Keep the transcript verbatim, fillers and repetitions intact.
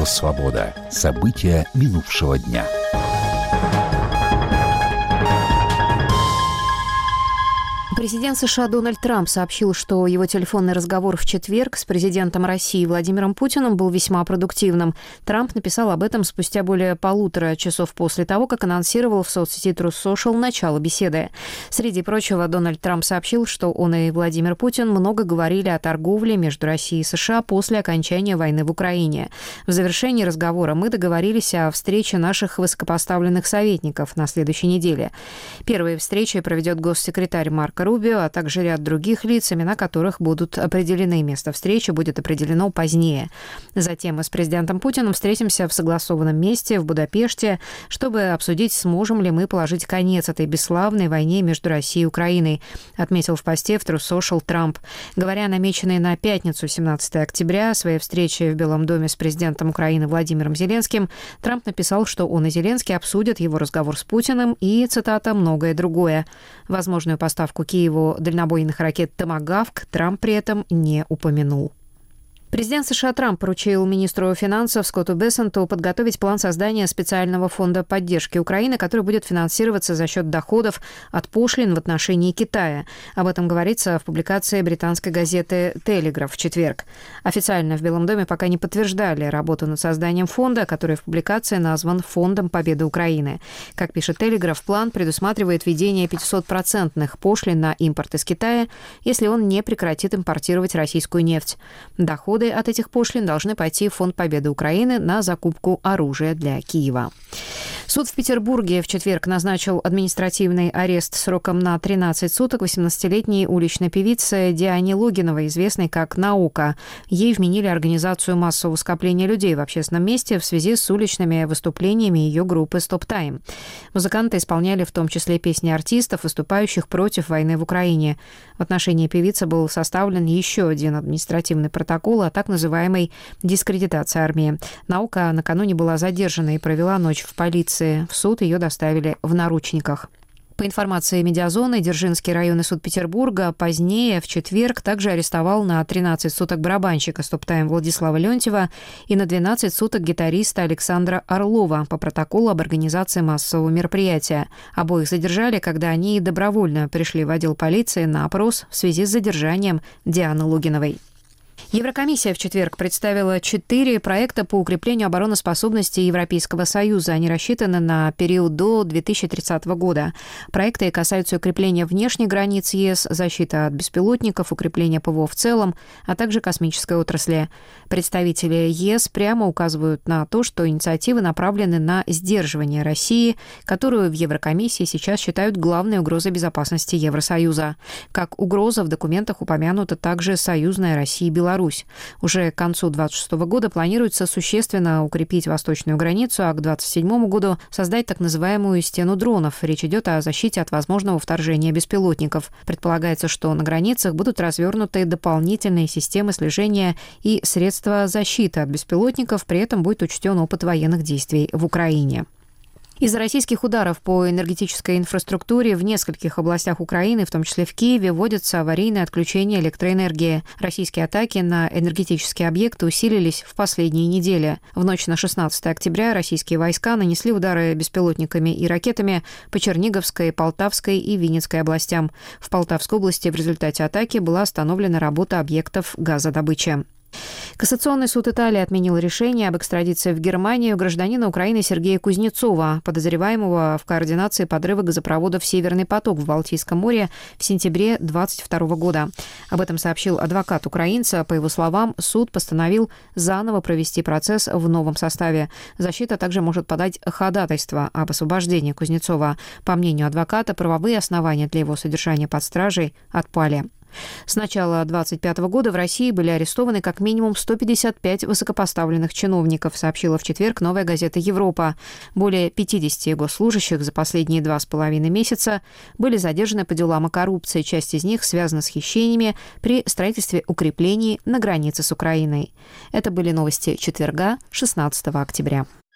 Свобода. События минувшего дня. Президент США Дональд Трамп сообщил, что его телефонный разговор в четверг с президентом России Владимиром Путиным был весьма продуктивным. Трамп написал об этом спустя более полутора часов после того, как анонсировал в соцсети Truth Social начало беседы. Среди прочего, Дональд Трамп сообщил, что он и Владимир Путин много говорили о торговле между Россией и США после окончания войны в Украине. В завершении разговора мы договорились о встрече наших высокопоставленных советников на следующей неделе. Первые встречи проведет госсекретарь Марко Рубио, а также ряд других лиц, имена которых будут определены. Место встречи будет определено позднее. Затем мы с президентом Путиным встретимся в согласованном месте в Будапеште, чтобы обсудить, сможем ли мы положить конец этой бесславной войне между Россией и Украиной, отметил в посте в Truth Social Трамп. Говоря о намеченной на пятницу, семнадцатого октября, своей встрече в Белом доме с президентом Украины Владимиром Зеленским, Трамп написал, что он и Зеленский обсудят его разговор с Путиным и, цитата, «многое другое». Возможную поставку Киеву дальнобойных ракет «Томагавк» Трамп при этом не упомянул. Президент США Трамп поручил министру финансов Скотту Бессенту подготовить план создания специального фонда поддержки Украины, который будет финансироваться за счет доходов от пошлин в отношении Китая. Об этом говорится в публикации британской газеты «Телеграф» в четверг. Официально в Белом доме пока не подтверждали работу над созданием фонда, который в публикации назван «Фондом Победы Украины». Как пишет «Телеграф», план предусматривает введение пятисотпроцентных пошлин на импорт из Китая, если он не прекратит импортировать российскую нефть. Доходы от этих пошлин должны пойти в Фонд Победы Украины на закупку оружия для Киева. Суд в Петербурге в четверг назначил административный арест сроком на тринадцать суток восемнадцатилетней уличной певице Диане Логиновой, известной как «Наука». Ей вменили организацию массового скопления людей в общественном месте в связи с уличными выступлениями ее группы «Стоп Тайм». Музыканты исполняли в том числе песни артистов, выступающих против войны в Украине. В отношении певицы был составлен еще один административный протокол о так называемой дискредитации армии. «Наука» накануне была задержана и провела ночь в полиции. В суд ее доставили в наручниках. По информации «Медиазоны», Дзержинский районный суд Петербурга позднее, в четверг, также арестовал на тринадцать суток барабанщика «Стоп Тайм» Владислава Леонтьева и на двенадцать суток гитариста Александра Орлова по протоколу об организации массового мероприятия. Обоих задержали, когда они добровольно пришли в отдел полиции на опрос в связи с задержанием Дианы Логиновой. Еврокомиссия в четверг представила четыре проекта по укреплению обороноспособности Европейского Союза. Они рассчитаны на период до две тысячи тридцатого года. Проекты касаются укрепления внешних границ ЕС, защиты от беспилотников, укрепления ПВО в целом, а также космической отрасли. Представители ЕС прямо указывают на то, что инициативы направлены на сдерживание России, которую в Еврокомиссии сейчас считают главной угрозой безопасности Евросоюза. Как угроза в документах упомянута также союзная Россия и Беларусь. Уже к концу двадцать шестого года планируется существенно укрепить восточную границу, а к двадцать седьмому году создать так называемую «стену дронов». Речь идет о защите от возможного вторжения беспилотников. Предполагается, что на границах будут развернуты дополнительные системы слежения и средства защиты от беспилотников, при этом будет учтен опыт военных действий в Украине. Из-за российских ударов по энергетической инфраструктуре в нескольких областях Украины, в том числе в Киеве, вводятся аварийные отключения электроэнергии. Российские атаки на энергетические объекты усилились в последние недели. В ночь на шестнадцатое октября российские войска нанесли удары беспилотниками и ракетами по Черниговской, Полтавской и Винницкой областям. В Полтавской области в результате атаки была остановлена работа объектов газодобычи. Кассационный суд Италии отменил решение об экстрадиции в Германию гражданина Украины Сергея Кузнецова, подозреваемого в координации подрыва газопроводов «Северный поток» в Балтийском море в сентябре две тысячи двадцать второго года. Об этом сообщил адвокат украинца. По его словам, суд постановил заново провести процесс в новом составе. Защита также может подать ходатайство об освобождении Кузнецова. По мнению адвоката, правовые основания для его содержания под стражей отпали. С начала две тысячи двадцать пятого года в России были арестованы как минимум сто пятьдесят пять высокопоставленных чиновников, сообщила в четверг «Новая газета Европа». Более пятьдесят госслужащих за последние два с половиной месяца были задержаны по делам о коррупции. Часть из них связана с хищениями при строительстве укреплений на границе с Украиной. Это были новости четверга, шестнадцатого октября.